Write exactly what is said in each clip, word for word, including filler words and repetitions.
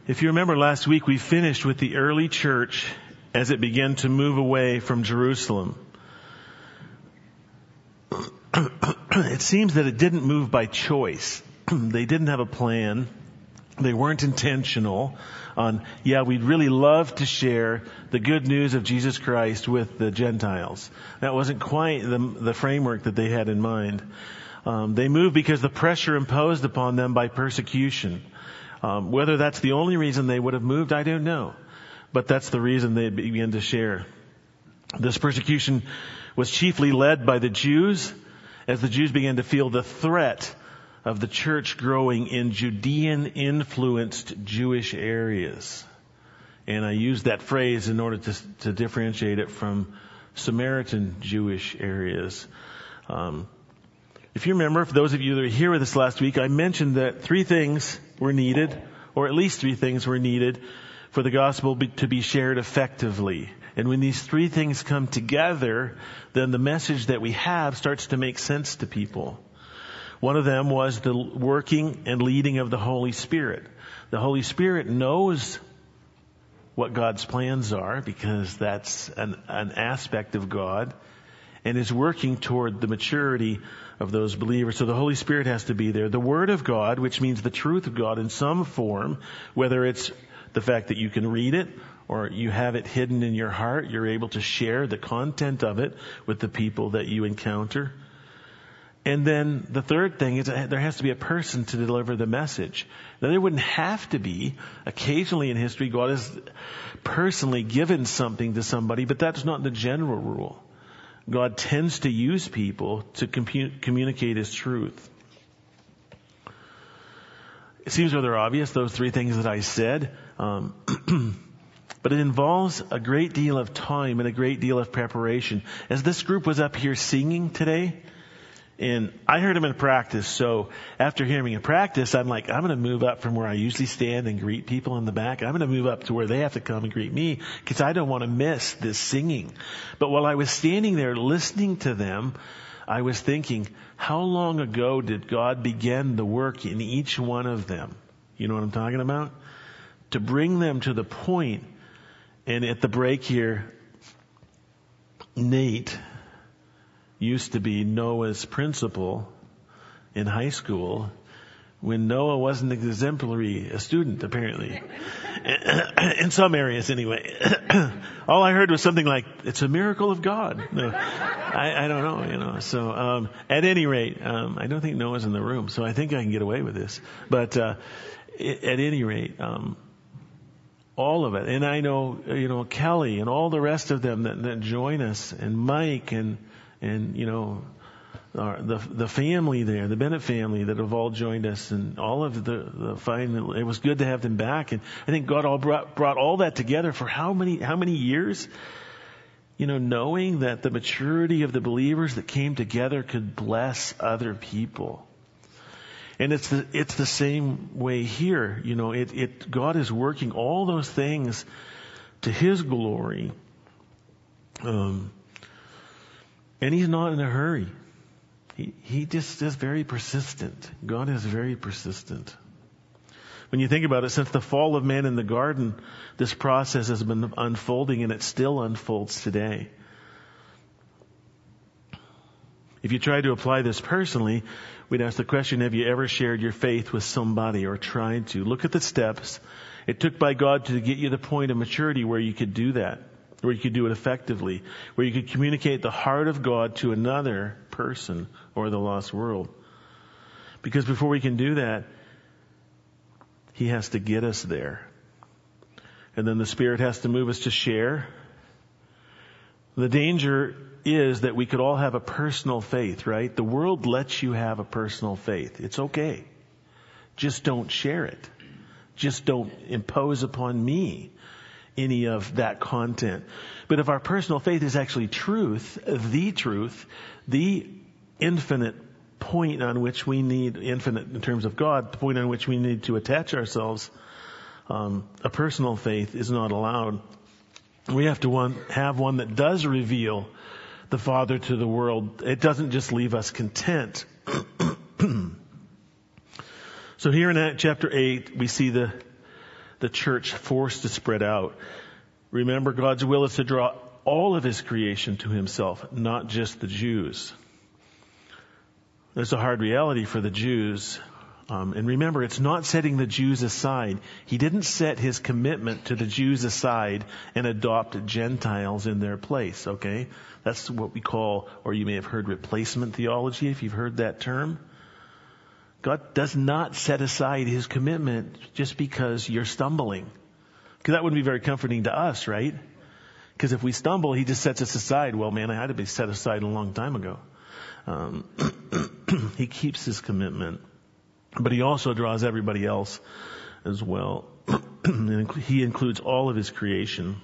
If you remember last week, we finished with the early church as it began to move away from Jerusalem. It seems that it didn't move by choice. They didn't have a plan. They weren't intentional on, yeah, we'd really love to share the good news of Jesus Christ with the Gentiles. That wasn't quite the, the framework that they had in mind. Um, they moved because the pressure imposed upon them by persecution. Um, whether that's the only reason they would have moved, I don't know. But that's the reason they began to share. This persecution was chiefly led by the Jews, as the Jews began to feel the threat of the church growing in Judean-influenced Jewish areas. And I use that phrase in order to, to differentiate it from Samaritan Jewish areas. Um, if you remember, for those of you that were here with us last week, I mentioned that three things were needed, or at least three things were needed for the gospel be, to be shared effectively. And when these three things come together, then the message that we have starts to make sense to people. One of them was the working and leading of the Holy Spirit. The Holy Spirit knows what God's plans are, because that's an, an aspect of God, and is working toward the maturity of those believers. So the Holy Spirit has to be there. The Word of God, which means the truth of God in some form, whether it's the fact that you can read it or you have it hidden in your heart, you're able to share the content of it with the people that you encounter. And then the third thing is that there has to be a person to deliver the message. Now, there wouldn't have to be. Occasionally in history, God has personally given something to somebody, but that's not the general rule. God tends to use people to compu- communicate His truth. It seems rather obvious, those three things that I said. Um, but it involves a great deal of time and a great deal of preparation. As this group was up here singing today, and I heard them in practice, so after hearing in practice, I'm like, I'm going to move up from where I usually stand and greet people in the back. I'm going to move up to where they have to come and greet me, because I don't want to miss this singing. But while I was standing there listening to them, I was thinking, how long ago did God begin the work in each one of them? You know what I'm talking about? To bring them to the point, and at the break here, Nate used to be Noah's principal in high school when Noah wasn't exemplary a student, apparently. In some areas, anyway. All I heard was something like, it's a miracle of God. No, I, I don't know, you know. So, um, at any rate, um, I don't think Noah's in the room, so I think I can get away with this. But, uh, at any rate, um, all of it. And I know, you know, Kelly and all the rest of them that, that join us, and Mike and, and, you know, our, the the family there, the Bennett family that have all joined us, and all of the, the fine, it was good to have them back. And I think God all brought, brought all that together for how many, how many years? You know, knowing that the maturity of the believers that came together could bless other people. And it's the, it's the same way here. You know, it, it, God is working all those things to His glory. Um, and He's not in a hurry. He, he just is very persistent. God is very persistent. When you think about it, since the fall of man in the garden, this process has been unfolding, and it still unfolds today. If you try to apply this personally, we'd ask the question, have you ever shared your faith with somebody or tried to? Look at the steps it took by God to get you to the point of maturity where you could do that, where you could do it effectively, where you could communicate the heart of God to another person or the lost world. Because before we can do that, He has to get us there. And then the Spirit has to move us to share. The danger is that we could all have a personal faith, right? The world lets you have a personal faith. It's okay. Just don't share it. Just don't impose upon me any of that content. But if our personal faith is actually truth, the truth, the infinite point on which we need, infinite in terms of God, the point on which we need to attach ourselves, um, a personal faith is not allowed. We have to one, have one that does reveal the Father to the world. It doesn't just leave us content. So here in chapter eight, we see the the church forced to spread out. Remember, God's will is to draw all of his creation to himself, not just the Jews. There's a hard reality for the Jews. Um, and remember, it's not setting the Jews aside. He didn't set his commitment to the Jews aside and adopt Gentiles in their place, okay? That's what we call, or you may have heard, replacement theology, if you've heard that term. God does not set aside his commitment just because you're stumbling. Because that wouldn't be very comforting to us, right? Because if we stumble, he just sets us aside. Well, man, I had to be set aside a long time ago. Um, he keeps his commitment. But he also draws everybody else as well. He includes all of his creation.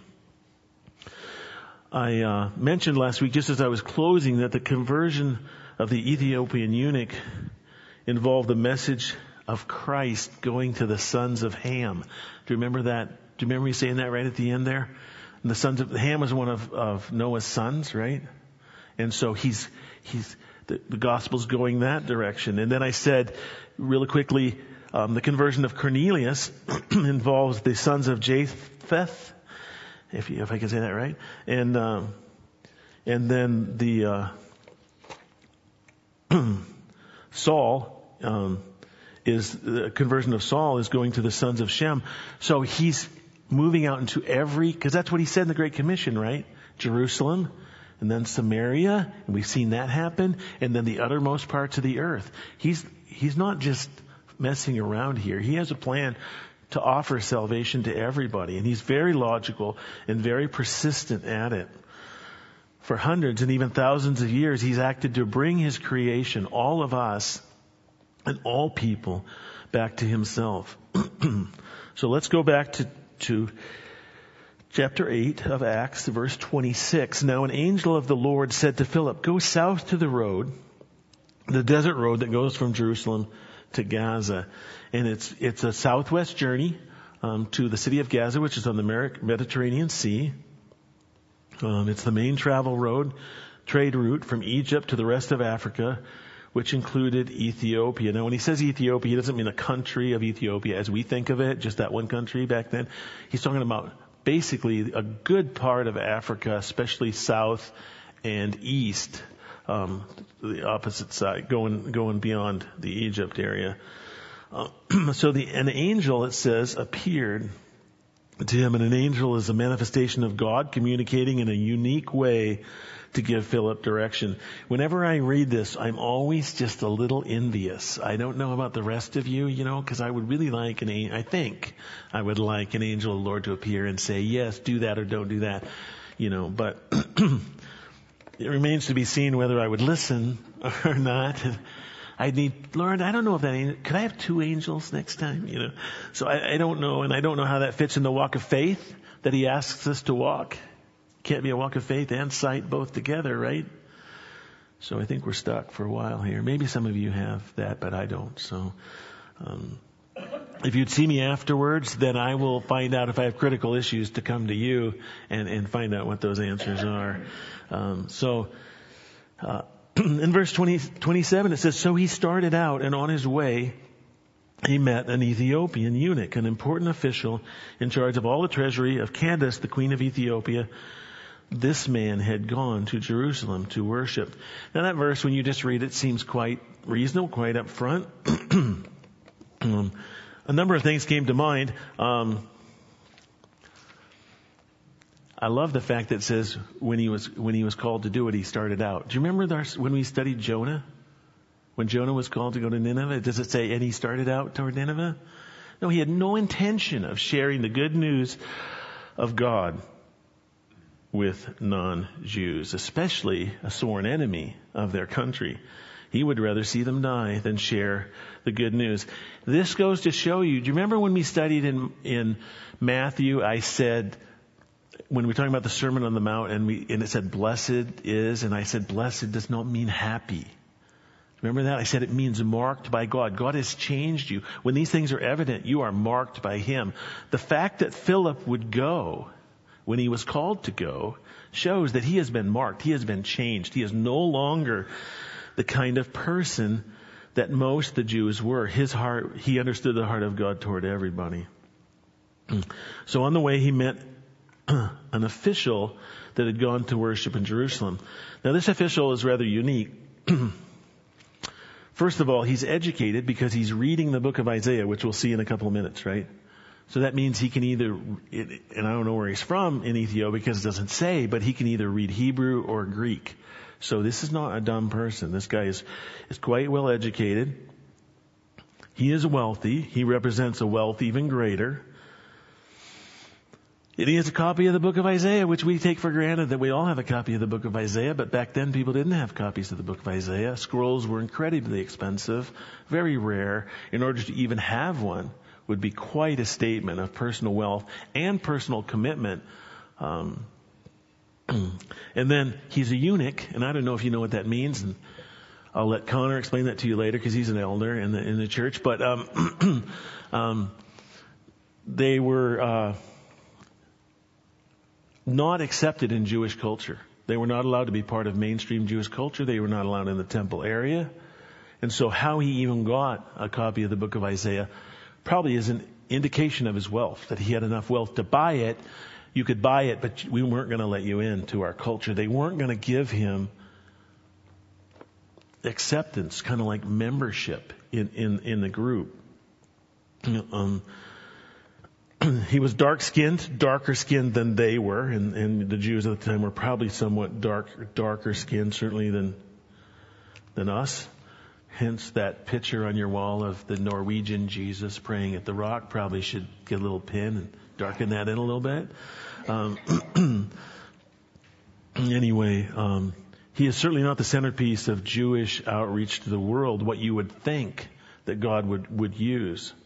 I uh, mentioned last week, just as I was closing, that the conversion of the Ethiopian eunuch involved the message of Christ going to the sons of Ham. Do you remember that? Do you remember me saying that right at the end there? And the sons of Ham was one of, of Noah's sons, right? And so he's he's the, the gospel's going that direction. And then I said, really quickly, um, the conversion of Cornelius involves the sons of Japheth, if you, if I can say that right, and um, and then the uh, Saul um, is the conversion of Saul is going to the sons of Shem. So he's moving out into every, because that's what he said in the Great Commission, right? Jerusalem, and then Samaria, and we've seen that happen, and then the uttermost parts of the earth. He's he's not just messing around here. He has a plan to offer salvation to everybody, and he's very logical and very persistent at it. For hundreds and even thousands of years, he's acted to bring his creation, all of us, and all people, back to himself. So let's go back to, to chapter eight of Acts, verse twenty-six. Now an angel of the Lord said to Philip, go south to the road, the desert road that goes from Jerusalem to Gaza. And it's it's a southwest journey um, to the city of Gaza, which is on the Mediterranean Sea. Um, it's the main travel road, trade route from Egypt to the rest of Africa, which included Ethiopia. Now, when he says Ethiopia, he doesn't mean a country of Ethiopia as we think of it, just that one country back then. He's talking about basically a good part of Africa, especially south and east, um, the opposite side, going going beyond the Egypt area. Uh, so the an angel, it says, appeared to him, and an angel is a manifestation of God communicating in a unique way to give Philip direction. Whenever I read this, I'm always just a little envious. I don't know about the rest of you, you know, because I would really like an angel, I think I would like an angel of the Lord to appear and say, yes, do that or don't do that, you know, but it remains to be seen whether I would listen or not. I need, Lord, I don't know if that angel, could I have two angels next time, you know? So I, I don't know, and I don't know how that fits in the walk of faith that he asks us to walk. Can't be a walk of faith and sight both together, right? So I think we're stuck for a while here. Maybe some of you have that, but I don't. So um, if you'd see me afterwards, then I will find out if I have critical issues to come to you and, and find out what those answers are. Um, so uh, in verse twenty, twenty-seven, it says, so he started out, and on his way he met an Ethiopian eunuch, an important official in charge of all the treasury of Candace, the queen of Ethiopia. This man had gone to Jerusalem to worship. Now that verse, when you just read it, seems quite reasonable, quite up front. um, a number of things came to mind. Um, I love the fact that it says when he was when he was called to do it, he started out. Do you remember our, when we studied Jonah? When Jonah was called to go to Nineveh, does it say, and he started out toward Nineveh? No, he had no intention of sharing the good news of God with non-Jews, especially a sworn enemy of their country. He would rather see them die than share the good news. This goes to show you, do you remember when we studied in, in Matthew, I said, when we were talking about the Sermon on the Mount, and, we, and it said, blessed is, and I said, blessed does not mean happy. Remember that? I said it means marked by God. God has changed you. When these things are evident, you are marked by Him. The fact that Philip would go when he was called to go shows that he has been marked. He has been changed. He is no longer the kind of person that most the Jews were. His heart, he understood the heart of God toward everybody. So on the way, he met an official that had gone to worship in Jerusalem. Now, this official is rather unique. First of all, he's educated because he's reading the book of Isaiah, which we'll see in a couple of minutes, right? So that means he can either, and I don't know where he's from in Ethiopia because it doesn't say, but he can either read Hebrew or Greek. So this is not a dumb person. This guy is, is quite well educated. He is wealthy. He represents a wealth even greater. And he has a copy of the book of Isaiah, which we take for granted that we all have a copy of the book of Isaiah, but back then people didn't have copies of the book of Isaiah. Scrolls were incredibly expensive, very rare. In order to even have one would be quite a statement of personal wealth and personal commitment. Um, and then he's a eunuch, and I don't know if you know what that means, and I'll let Connor explain that to you later because he's an elder in the in the church. But um, um, they were uh, not accepted in Jewish culture. They were not allowed to be part of mainstream Jewish culture. They were not allowed in the temple area. And so how he even got a copy of the book of Isaiah probably is an indication of his wealth, that he had enough wealth to buy it. You could buy it, but we weren't going to let you into our culture. They weren't going to give him acceptance, kind of like membership in, in, in the group. Um, he was dark-skinned, darker-skinned than they were, and, and the Jews at the time were probably somewhat dark, darker-skinned, certainly than than us. Hence, that picture on your wall of the Norwegian Jesus praying at the rock probably should get a little pin and darken that in a little bit. Um, anyway, um, he is certainly not the centerpiece of Jewish outreach to the world, what you would think that God would, would use.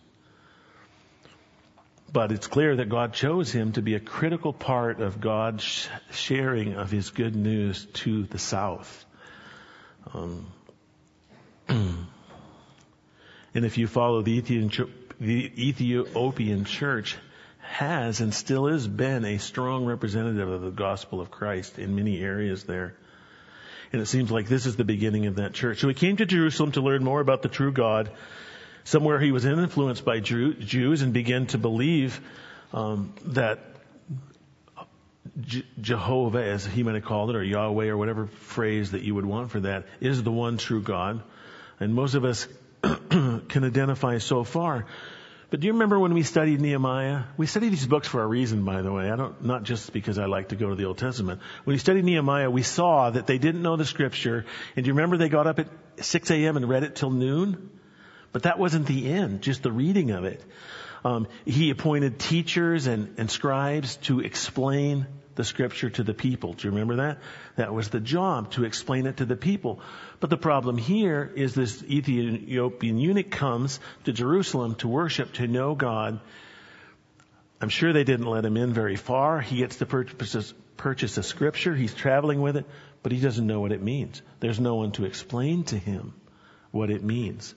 But it's clear that God chose him to be a critical part of God's sharing of his good news to the South. Um, and if you follow the Ethiopian, the Ethiopian church has and still is been a strong representative of the gospel of Christ in many areas there. And it seems like this is the beginning of that church. So he came to Jerusalem to learn more about the true God. Somewhere he was influenced by Jews and began to believe um, that Je- Jehovah, as he might have called it, or Yahweh, or whatever phrase that you would want for that, is the one true God. And most of us can identify so far. But do you remember when we studied Nehemiah? We studied these books for a reason, by the way. I don't, not just because I like to go to the Old Testament. When we studied Nehemiah, we saw that they didn't know the scripture. And do you remember they got up at six a.m. and read it till noon? But that wasn't the end, just the reading of it. Um, he appointed teachers and, and scribes to explain the scripture to the people. Do you remember that? That was the job, to explain it to the people. But the problem here is this Ethiopian eunuch comes to Jerusalem to worship, to know God. I'm sure they didn't let him in very far. He gets to purchase, purchase a scripture. He's traveling with it, but he doesn't know what it means. There's no one to explain to him what it means.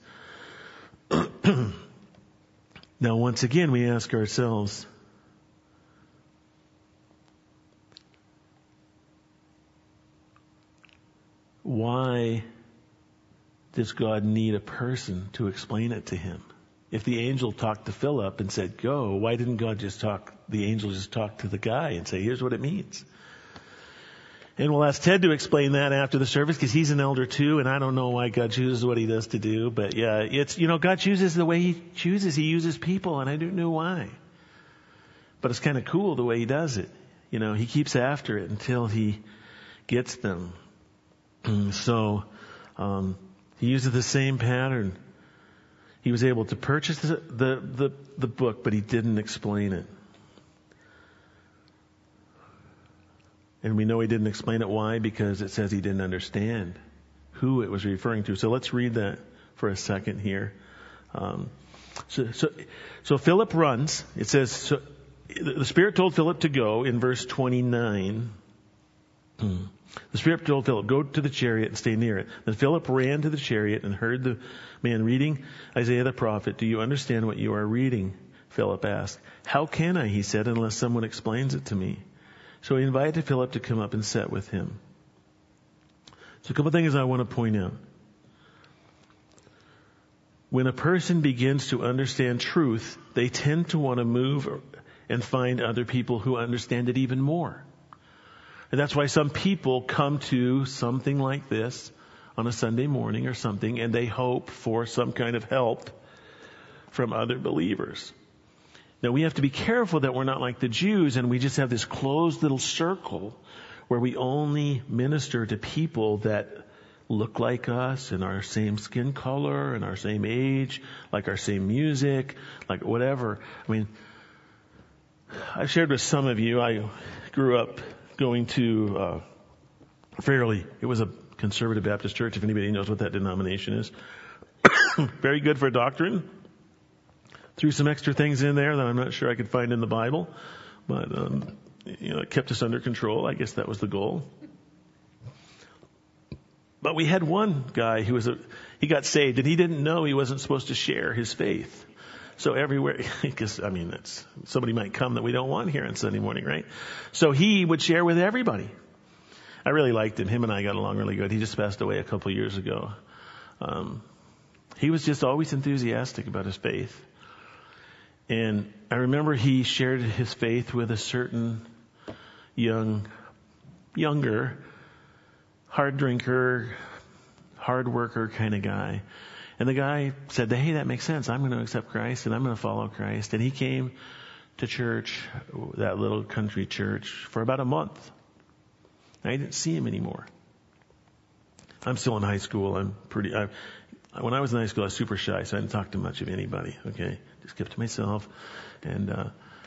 Now, once again, we ask ourselves, why does God need a person to explain it to him? If the angel talked to Philip and said, go, why didn't God just talk, the angel just talk to the guy and say, here's what it means? And we'll ask Ted to explain that after the service because he's an elder too, and I don't know why God chooses what he does to do. But yeah, it's, you know, God chooses the way he chooses. He uses people, and I don't know why. But it's kind of cool the way he does it. You know, he keeps after it until he gets them. So um, he uses the same pattern. He was able to purchase the, the, the, the book, but he didn't explain it. And we know he didn't explain it. Why? Because it says he didn't understand who it was referring to. So let's read that for a second here. Um, so, so, so Philip runs. It says, so the Spirit told Philip to go in verse twenty-nine. The Spirit told Philip, go to the chariot and stay near it. Then Philip ran to the chariot and heard the man reading Isaiah the prophet. Do you understand what you are reading? Philip asked. How can I, he said, unless someone explains it to me? So he invited Philip to come up and sit with him. So a couple of things I want to point out. When a person begins to understand truth, they tend to want to move and find other people who understand it even more. And that's why some people come to something like this on a Sunday morning or something, and they hope for some kind of help from other believers. Now, we have to be careful that we're not like the Jews and we just have this closed little circle where we only minister to people that look like us and our same skin color and our same age, like our same music, like whatever. I mean, I've shared with some of you, I grew up going to uh, fairly, it was a conservative Baptist church, if anybody knows what that denomination is. Very good for doctrine. Threw some extra things in there that I'm not sure I could find in the Bible, but um, you know, it kept us under control. I guess that was the goal. But we had one guy who was a, he got saved and he didn't know he wasn't supposed to share his faith. So everywhere, because I mean, that's somebody might come that we don't want here on Sunday morning, right? So he would share with everybody. I really liked him. Him and I got along really good. He just passed away a couple of years ago. Um, he was just always enthusiastic about his faith. And I remember he shared his faith with a certain young, younger, hard drinker, hard worker kind of guy. And the guy said, hey, that makes sense. I'm going to accept Christ and I'm going to follow Christ. And he came to church, that little country church, for about a month. I didn't see him anymore. I'm still in high school. I'm pretty, I, when I was in high school, I was super shy, so I didn't talk to much of anybody. Okay. Just kept to myself. And, uh,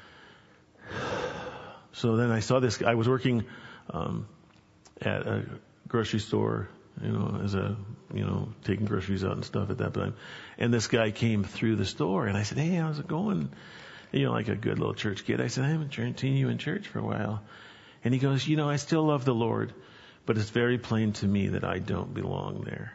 so then I saw this, I was working, um, at a grocery store, you know, as a, you know, taking groceries out and stuff at that time. And this guy came through the store and I said, hey, how's it going? You know, like a good little church kid. I said, I haven't seen you in church for a while. And he goes, you know, I still love the Lord, but it's very plain to me that I don't belong there.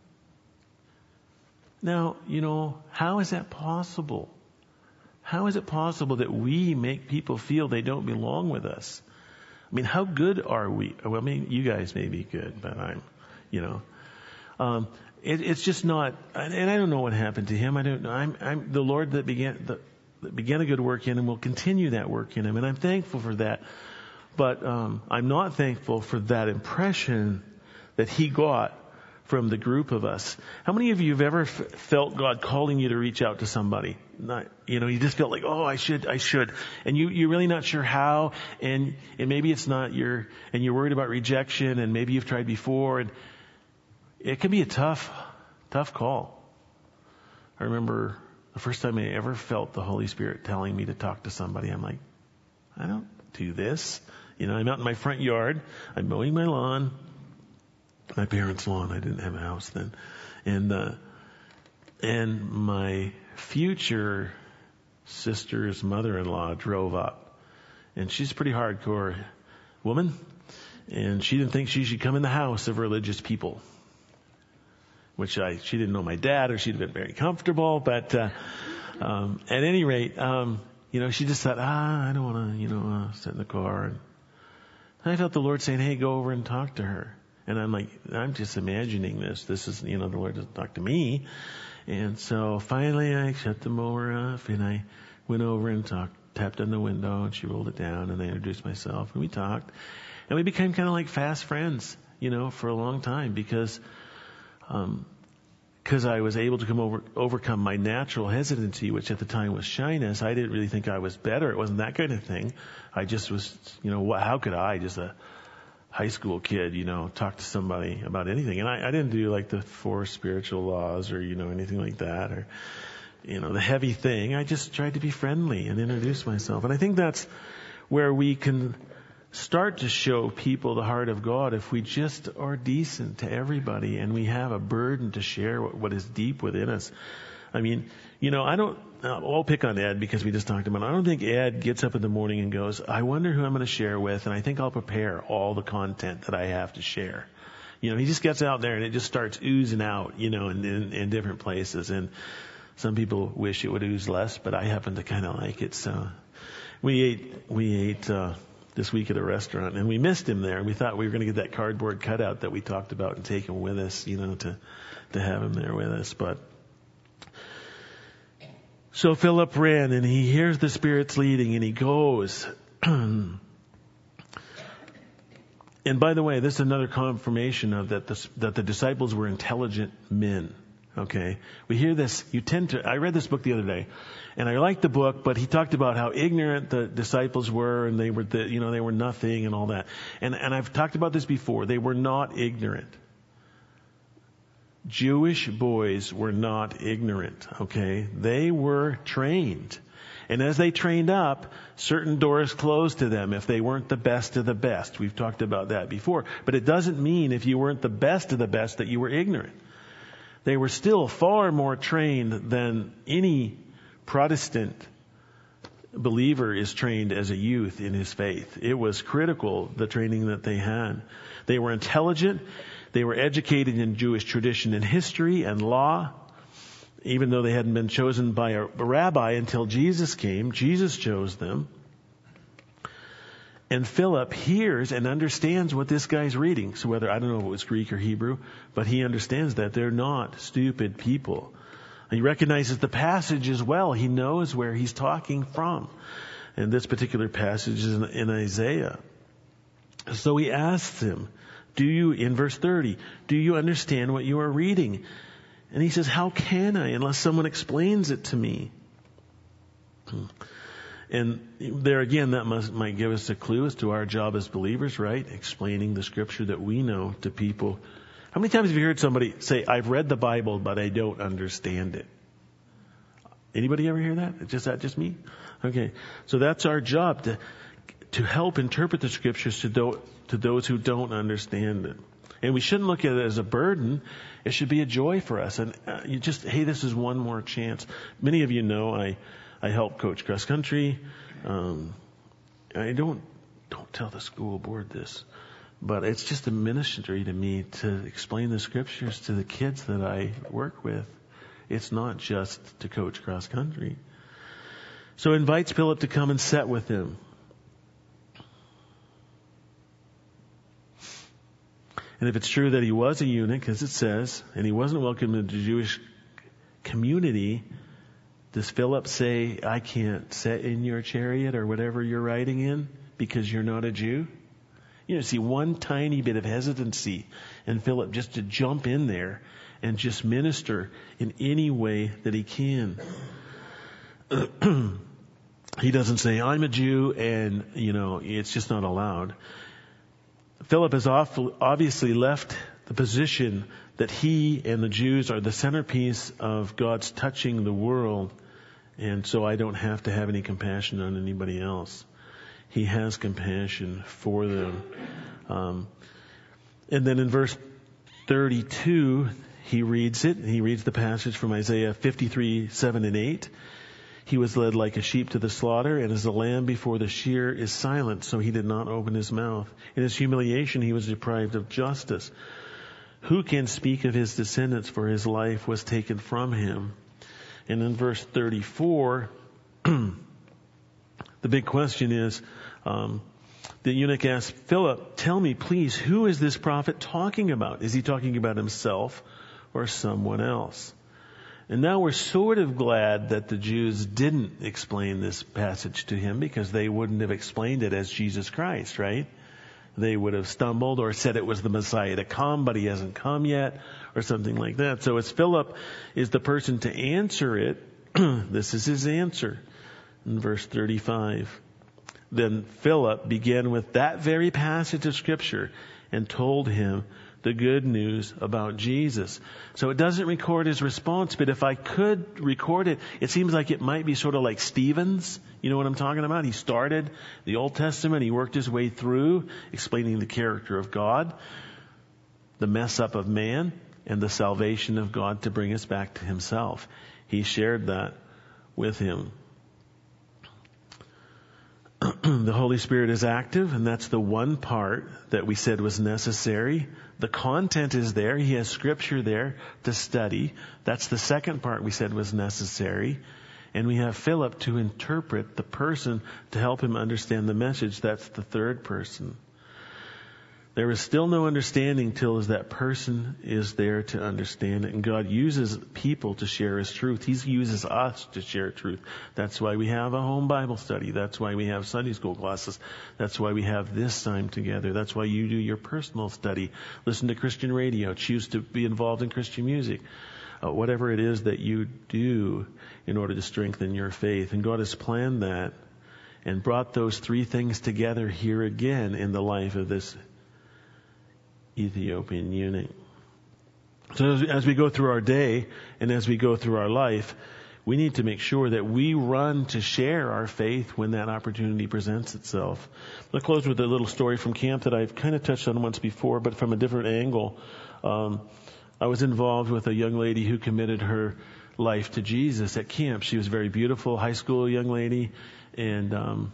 Now, you know, how is that possible? How is it possible that we make people feel they don't belong with us? I mean, how good are we? Well, I mean, you guys may be good, but I'm, you know, um, it, it's just not. And I don't know what happened to him. I don't know. I'm, I'm the Lord that began the, that began a good work in him will continue that work in him, and I'm thankful for that. But um, I'm not thankful for that impression that he got from the group of us. How many of you have ever f- felt God calling you to reach out to somebody? Not, you know, you just felt like, oh, I should, I should. And you, you're really not sure how. And, and maybe it's not your, and you're worried about rejection and maybe you've tried before. And it can be a tough, tough call. I remember the first time I ever felt the Holy Spirit telling me to talk to somebody. I'm like, I don't do this. You know, I'm out in my front yard. I'm mowing my lawn. My parents' lawn. I didn't have a house then. And, uh, and my future sister's mother-in-law drove up. And she's a pretty hardcore woman. And she didn't think she should come in the house of religious people. Which I, she didn't know my dad or she'd have been very comfortable. But, uh, um, at any rate, um, you know, she just thought, ah, I don't want to, you know, uh, sit in the car. And I felt the Lord saying, hey, go over and talk to her. And I'm like, I'm just imagining this. This is, you know, the Lord doesn't talk to me. And so finally I shut the mower off and I went over and talked, tapped on the window and she rolled it down and I introduced myself and we talked. And we became kind of like fast friends, you know, for a long time because, um, because I was able to come over, overcome my natural hesitancy, which at the time was shyness. I didn't really think I was better. It wasn't that kind of thing. I just was, you know, how could I, just a high school kid, you know, talk to somebody about anything? And I, I didn't do like the four spiritual laws or, you know, anything like that or, you know, the heavy thing. I just tried to be friendly and introduce myself. And I think that's where we can start to show people the heart of God if we just are decent to everybody and we have a burden to share what, what is deep within us. I mean, you know, I don't, I'll pick on Ed because we just talked about it. I don't think Ed gets up in the morning and goes, I wonder who I'm going to share with, and I think I'll prepare all the content that I have to share. You know, he just gets out there and it just starts oozing out, you know, in, in, in different places. And some people wish it would ooze less, but I happen to kind of like it. So we ate, we ate, uh, this week at a restaurant and we missed him there. We thought we were going to get that cardboard cutout that we talked about and take him with us, you know, to, to have him there with us. But So Philip ran, and he hears the Spirit's leading, and he goes. And by the way, this is another confirmation of that the, that the disciples were intelligent men. Okay, we hear this. You tend to. I read this book the other day, and I liked the book, but he talked about how ignorant the disciples were, and they were, the, you know, they were nothing and all that. And and I've talked about this before. They were not ignorant. Jewish boys were not ignorant. Okay, they were trained, and as they trained up, certain doors closed to them if they weren't the best of the best. We've talked about that before, but it doesn't mean if you weren't the best of the best that you were ignorant. They were still far more trained than any Protestant believer is trained as a youth in his faith. It was critical, the training that they had. They were intelligent. They were educated in Jewish tradition and history and law. Even though they hadn't been chosen by a rabbi until Jesus came, Jesus chose them. And Philip hears and understands what this guy's reading. So whether, I don't know if it was Greek or Hebrew, but he understands that they're not stupid people. He recognizes the passage as well. He knows where he's talking from. And this particular passage is in, in Isaiah. So he asks him, do you, in verse thirty, do you understand what you are reading? And he says, how can I unless someone explains it to me? And there again, that must, might give us a clue as to our job as believers, right? Explaining the scripture that we know to people. How many times have you heard somebody say, I've read the Bible, but I don't understand it? Anybody ever hear that? Is just that just me? Okay. So that's our job, to to help interpret the scriptures to, do, to those who don't understand it. And we shouldn't look at it as a burden. It should be a joy for us. And uh, you just, hey, this is one more chance. Many of you know I I help coach cross country. Um, I don't don't tell the school board this, but it's just a ministry to me to explain the scriptures to the kids that I work with. It's not just to coach cross country. So he invites Philip to come and sit with him. And if it's true that he was a eunuch, as it says, and he wasn't welcome in the Jewish community, does Philip say, I can't sit in your chariot or whatever you're riding in because you're not a Jew? You know, see one tiny bit of hesitancy in Philip just to jump in there and just minister in any way that he can. He doesn't say, I'm a Jew and, you know, it's just not allowed. Philip has obviously left the position that he and the Jews are the centerpiece of God's touching the world, and so I don't have to have any compassion on anybody else. He has compassion for them. Um, and then in verse thirty-two, he reads it. He reads the passage from Isaiah fifty-three, seven and eight. He was led like a sheep to the slaughter, and as a lamb before the shear is silent, so he did not open his mouth. In his humiliation, he was deprived of justice. Who can speak of his descendants, for his life was taken from him? And in verse thirty-four, the big question is, um, the eunuch asked Philip, tell me, please, who is this prophet talking about? Is he talking about himself or someone else? And now we're sort of glad that the Jews didn't explain this passage to him, because they wouldn't have explained it as Jesus Christ, right? They would have stumbled or said it was the Messiah to come, but he hasn't come yet, or something like that. So as Philip is the person to answer it, this is his answer. In verse thirty-five, then Philip began with that very passage of Scripture and told him the good news about Jesus. So it doesn't record his response, but if I could record it, it seems like it might be sort of like Stephen's. You know what I'm talking about? He started the Old Testament. He worked his way through explaining the character of God, the mess up of man, and the salvation of God to bring us back to himself. He shared that with him. The Holy Spirit is active, and that's the one part that we said was necessary. The content is there. He has Scripture there to study. That's the second part we said was necessary. And we have Philip to interpret the person to help him understand the message. That's the third person. There is still no understanding till as that person is there to understand it. And God uses people to share His truth. He uses us to share truth. That's why we have a home Bible study. That's why we have Sunday school classes. That's why we have this time together. That's why you do your personal study. Listen to Christian radio. Choose to be involved in Christian music. Uh, whatever it is that you do in order to strengthen your faith. And God has planned that and brought those three things together here again in the life of this Ethiopian eunuch. So as, as we go through our day and as we go through our life, we need to make sure that we run to share our faith when that opportunity presents itself. I'll close with a little story from camp that I've kind of touched on once before, but from a different angle. Um, I was involved with a young lady who committed her life to Jesus at camp. She was a very beautiful high school young lady, and um,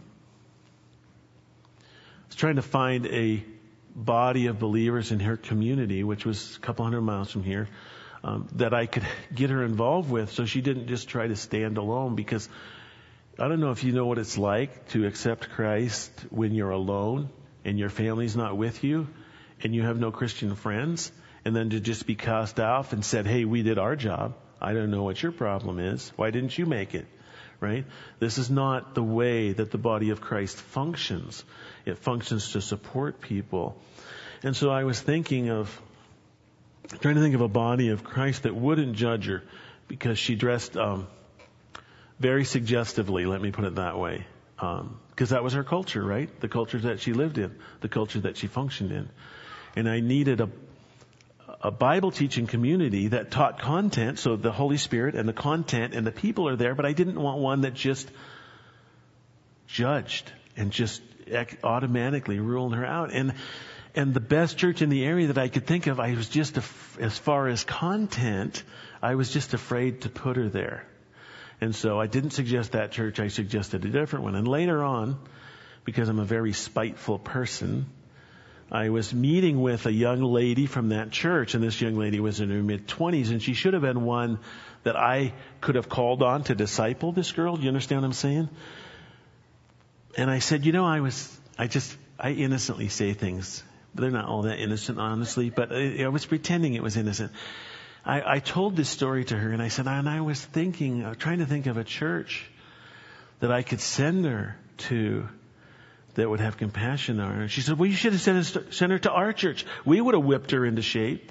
I was trying to find a body of believers in her community, which was a couple hundred miles from here, um, that I could get her involved with so she didn't just try to stand alone. Because I don't know if you know what it's like to accept Christ when you're alone and your family's not with you and you have no Christian friends, and then to just be cast off and said, hey, we did our job. I don't know what your problem is. Why didn't you make it? Right? This is not the way that the body of Christ functions. It functions to support people. And so I was thinking of, trying to think of a body of Christ that wouldn't judge her because she dressed um, very suggestively, let me put it that way. Um, because that was her culture, right? The culture that she lived in, the culture that she functioned in. And I needed a a Bible teaching community that taught content, so the Holy Spirit and the content and the people are there, but I didn't want one that just judged and just automatically ruled her out. And and the best church in the area that I could think of, I was just, as far as content, I was just afraid to put her there. And so I didn't suggest that church, I suggested a different one. And later on, because I'm a very spiteful person, I was meeting with a young lady from that church, and this young lady was in her mid-twenties, and she should have been one that I could have called on to disciple this girl. Do you understand what I'm saying? And I said, you know, I was, I just, I innocently say things. They're not all that innocent, honestly, but I, I was pretending it was innocent. I, I told this story to her, and I said, and I was thinking, uh, trying to think of a church that I could send her to that would have compassion on her. And she said, well, you should have sent, us to, sent her to our church. We would have whipped her into shape.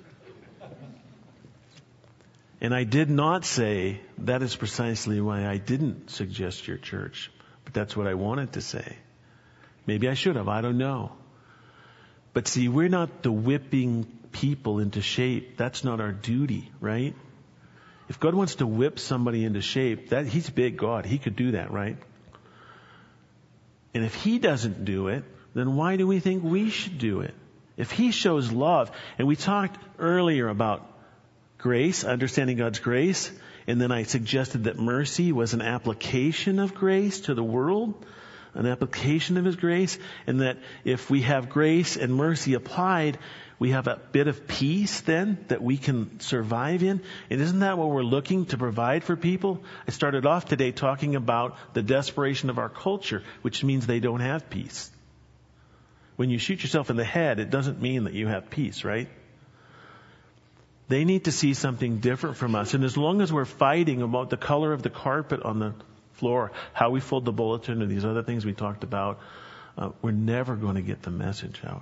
And I did not say, that is precisely why I didn't suggest your church. But that's what I wanted to say. Maybe I should have. I don't know. But see, we're not the whipping people into shape. That's not our duty, right? If God wants to whip somebody into shape, that He's a big God. He could do that, right? And if He doesn't do it, then why do we think we should do it? If He shows love, and we talked earlier about grace, understanding God's grace, and then I suggested that mercy was an application of grace to the world, an application of His grace, and that if we have grace and mercy applied, we have a bit of peace then that we can survive in. And isn't that what we're looking to provide for people? I started off today talking about the desperation of our culture, which means they don't have peace. When you shoot yourself in the head, it doesn't mean that you have peace, right? They need to see something different from us. And as long as we're fighting about the color of the carpet on the floor, how we fold the bulletin, or these other things we talked about, uh, we're never going to get the message out.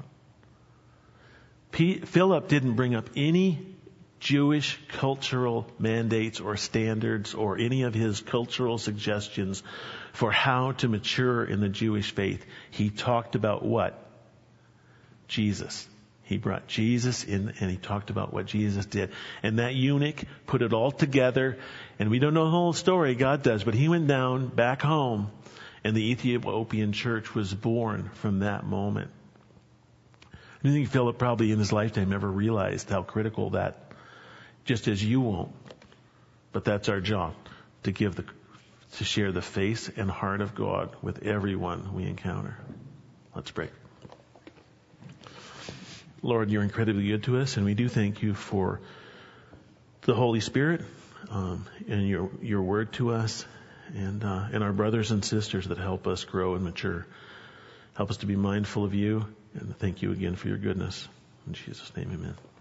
P- Philip didn't bring up any Jewish cultural mandates or standards or any of his cultural suggestions for how to mature in the Jewish faith. He talked about what? Jesus. He brought Jesus in and he talked about what Jesus did. And that eunuch put it all together. And we don't know the whole story, God does, but he went down back home and the Ethiopian church was born from that moment. I think Philip probably in his lifetime never realized how critical that, just as you won't. But that's our job, to give the, to share the face and heart of God with everyone we encounter. Let's pray. Lord, you're incredibly good to us, and we do thank you for the Holy Spirit um, and your your word to us, and uh, and our brothers and sisters that help us grow and mature. Help us to be mindful of you And thank you again for your goodness. In Jesus' name, amen.